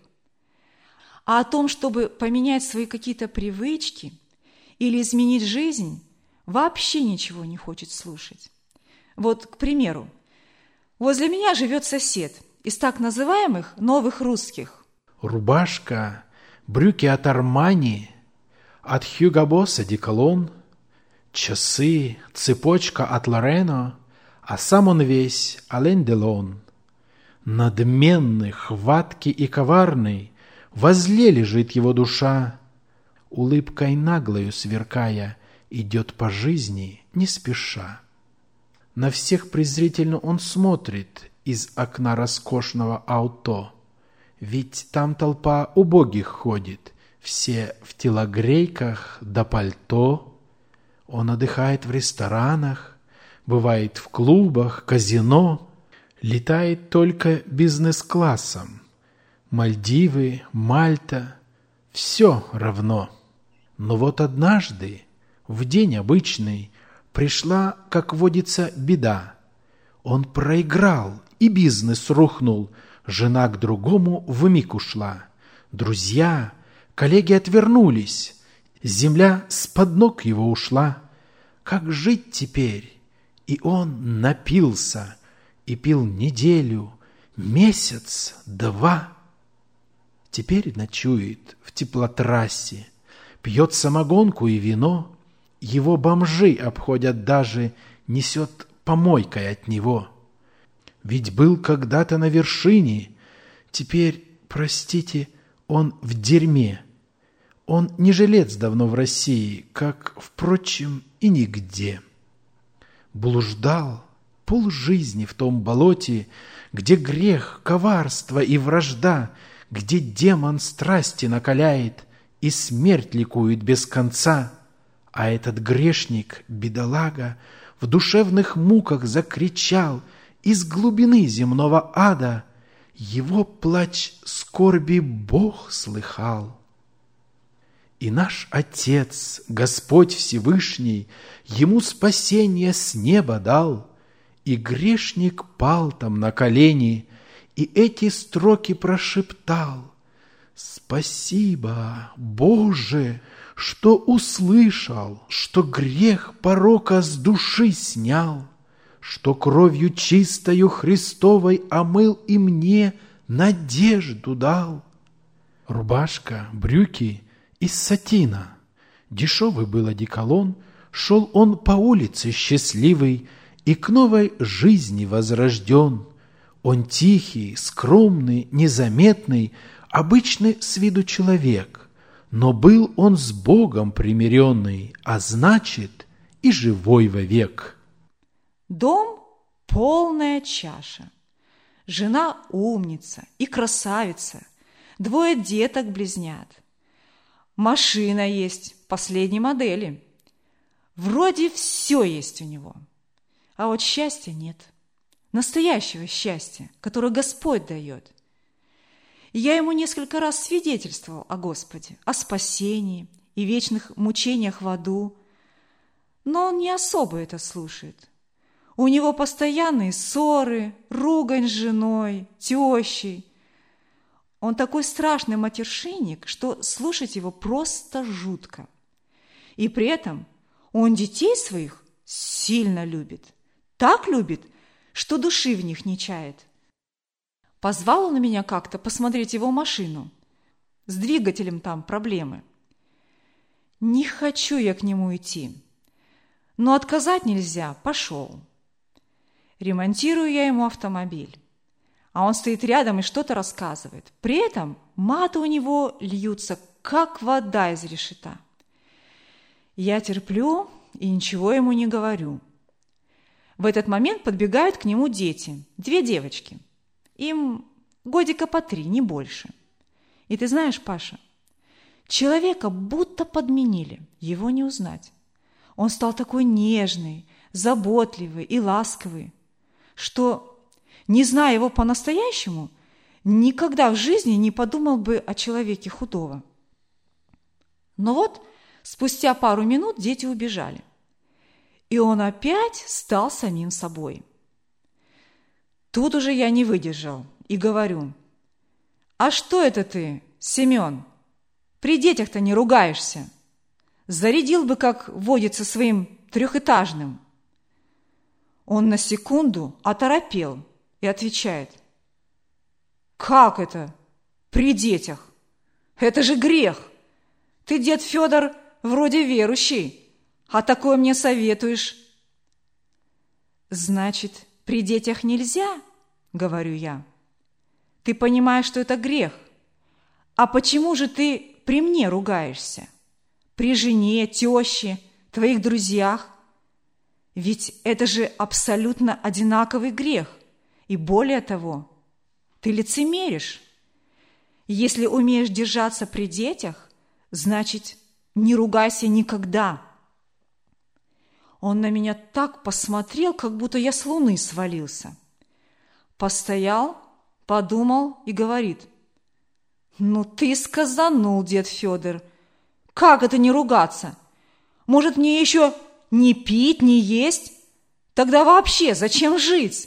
А о том, чтобы поменять свои какие-то привычки или изменить жизнь, вообще ничего не хочет слушать. Вот, к примеру, возле меня живет сосед из так называемых новых русских. Рубашка, брюки от Армани, от Хьюго Босс одеколон, часы, цепочка от Лорено, а сам он весь Ален Делон. Надменный, хваткий и коварный, возле лежит его душа, улыбкой наглою сверкая, идет по жизни не спеша. На всех презрительно он смотрит из окна роскошного ауто, ведь там толпа убогих ходит, все в телогрейках да пальто. Он отдыхает в ресторанах, бывает в клубах, казино, летает только бизнес-классом. Мальдивы, Мальта – все равно. Но вот однажды, в день обычный, пришла, как водится, беда. Он проиграл, и бизнес рухнул, жена к другому вмиг ушла. Друзья, коллеги отвернулись, земля с-под ног его ушла. Как жить теперь? И он напился, и пил неделю, месяц, два. Теперь ночует в теплотрассе, пьет самогонку и вино. Его бомжи обходят даже, несет помойкой от него. Ведь был когда-то на вершине, теперь, простите, он в дерьме. Он не жилец давно в России, как, впрочем, и нигде. Блуждал полжизни в том болоте, где грех, коварство и вражда, где демон страсти накаляет и смерть ликует без конца. А этот грешник, бедолага, в душевных муках закричал из глубины земного ада его плач скорби Бог слыхал. И наш Отец, Господь Всевышний, ему спасение с неба дал, и грешник пал там на колени, и эти строки прошептал: «Спасибо, Боже, что услышал, что грех порока с души снял, что кровью чистою Христовой омыл и мне надежду дал». Рубашка, брюки из сатина, дешевый был одеколон, шел он по улице счастливый и к новой жизни возрожден. Он тихий, скромный, незаметный, обычный с виду человек, но был он с Богом примиренный, а значит и живой вовек. Дом – полная чаша. Жена умница и красавица, двое деток близнят. Машина есть последней модели. Вроде все есть у него, а вот счастья нет. Настоящего счастья, которое Господь дает. Я ему несколько раз свидетельствовал о Господе, о спасении и вечных мучениях в аду, но он не особо это слушает. У него постоянные ссоры, ругань с женой, тещей. Он такой страшный матершинник, что слушать его просто жутко. И при этом он детей своих сильно любит. Так любит, что души в них не чает. Позвал он меня как-то посмотреть его машину. С двигателем там проблемы. Не хочу я к нему идти, но отказать нельзя, пошел. Ремонтирую я ему автомобиль, а он стоит рядом и что-то рассказывает. При этом маты у него льются, как вода из решета. Я терплю и ничего ему не говорю. В этот момент подбегают к нему дети, две девочки. Им годика по три, не больше. И ты знаешь, Паша, человека будто подменили, его не узнать. Он стал такой нежный, заботливый и ласковый, что, не зная его по-настоящему, никогда в жизни не подумал бы о человеке худого. Но вот спустя пару минут дети убежали, и он опять стал самим собой. Тут уже я не выдержал и говорю: «А что это ты, Семен? При детях-то не ругаешься. Зарядил бы, как водится, своим трехэтажным». Он на секунду оторопел и отвечает: «Как это при детях? Это же грех! Ты, дед Федор, вроде верующий, а такое мне советуешь». «Значит, при детях нельзя?» – говорю я. «Ты понимаешь, что это грех. А почему же ты при мне ругаешься? При жене, теще, твоих друзьях? Ведь это же абсолютно одинаковый грех. И более того, ты лицемеришь. Если умеешь держаться при детях, значит, не ругайся никогда». Он на меня так посмотрел, как будто я с луны свалился. Постоял, подумал и говорит: «Ну ты сказанул, дед Федор. Как это не ругаться? Может, мне еще не пить, не есть? Тогда вообще зачем жить?»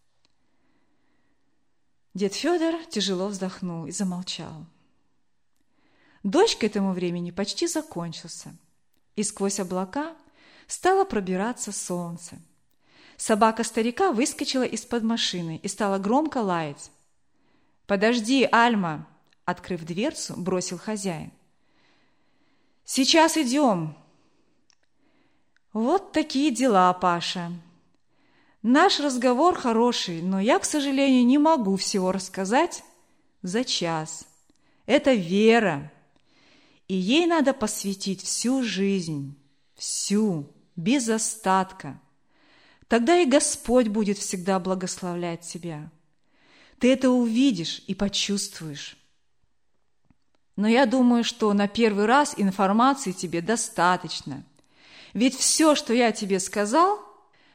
Дед Федор тяжело вздохнул и замолчал. Дождь к этому времени почти закончился, и сквозь облака стало пробираться солнце. Собака старика выскочила из-под машины и стала громко лаять. «Подожди, Альма!» – открыв дверцу, бросил хозяин. «Сейчас идем!» Вот такие дела, Паша. Наш разговор хороший, но я, к сожалению, не могу всего рассказать за час. Это Вера, и ей надо посвятить всю жизнь, всю, без остатка. Тогда и Господь будет всегда благословлять тебя. Ты это увидишь и почувствуешь. Но я думаю, что на первый раз информации тебе достаточно. Ведь все, что я тебе сказал,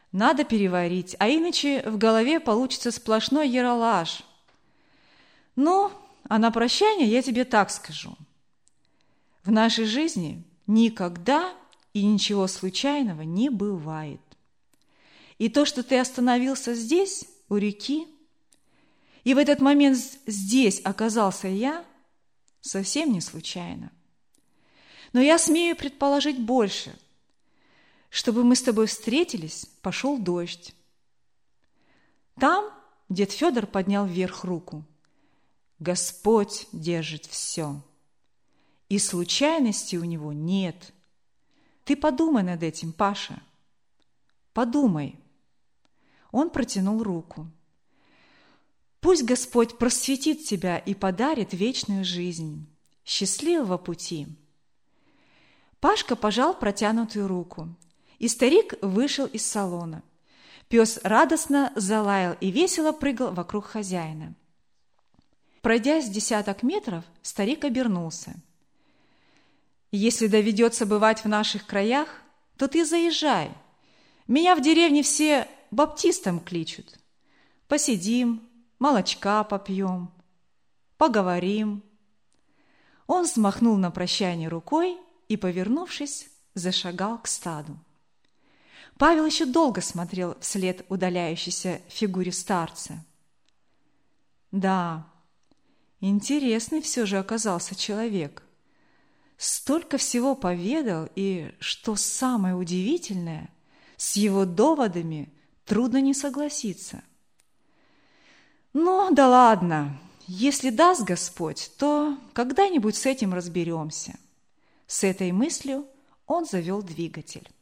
Надо переварить, а иначе в голове получится сплошной ералаш. Ну, а на прощание я тебе так скажу. В нашей жизни никогда и ничего случайного не бывает. И то, что ты остановился здесь, у реки, и в этот момент здесь оказался я, совсем не случайно. Но я смею предположить больше. Чтобы мы с тобой встретились, пошел дождь. Там дед Федор поднял вверх руку. Господь держит все. И случайности у него нет. Ты подумай над этим, Паша. Подумай. Он протянул руку. Пусть Господь просветит тебя и подарит вечную жизнь. Счастливого пути. Пашка пожал протянутую руку, и старик вышел из салона. Пес радостно залаял и весело прыгал вокруг хозяина. Пройдя с десяток метров, старик обернулся. «Если доведется бывать в наших краях, то ты заезжай. Меня в деревне все баптистом кличут. Посидим, молочка попьем, поговорим». Он взмахнул на прощание рукой и, повернувшись, зашагал к стаду. Павел еще долго смотрел вслед удаляющейся фигуре старца. Да, интересный все же оказался человек. Столько всего поведал, и, что самое удивительное, с его доводами трудно не согласиться. Ну, да ладно, если даст Господь, то когда-нибудь с этим разберемся. С этой мыслью он завел двигатель.